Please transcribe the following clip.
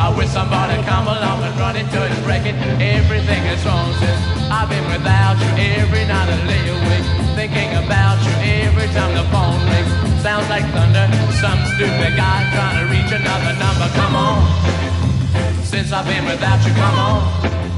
I wish somebody come along and run into it and break it. Everything is wrong since I've been without you. Every night I lay awake thinking about you. Every time the phone rings, sounds like thunder. Some stupid guy trying to reach another number. Come on, since I've been without you, come on.